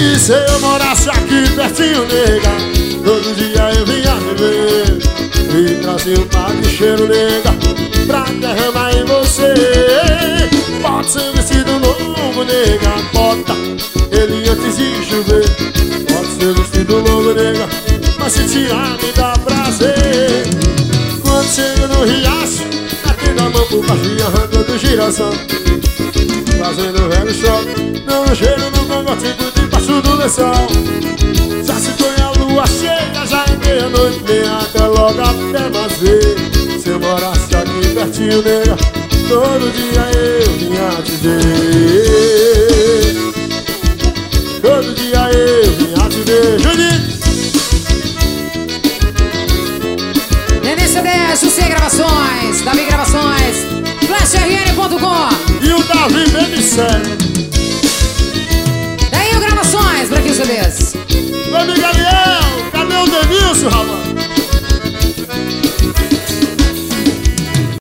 E se eu morasse aqui pertinho, nega, todo dia eu vinha me ver e trazia um par de cheiro, nega, pra derramar em você. Pode ser vestido novo, nega, bota ele antes de chover. Pode ser vestido novo, nega, mas se tirar me dá prazer. Quando chega no riacho, atendo a mão por baixo e arrancando giração, fazendo velho choque, dando cheiro no cangote debaixo do lençol. Já se põe a lua cheia, já é meia-noite, nem até logo até mais ver. Se eu morasse aqui pertinho, nega, todo dia eu vinha te ver. Todo dia eu vinha te ver. Juninho! NCD, José Gravações, Davi Gravações, FlashRN.com. E o Davi BM7.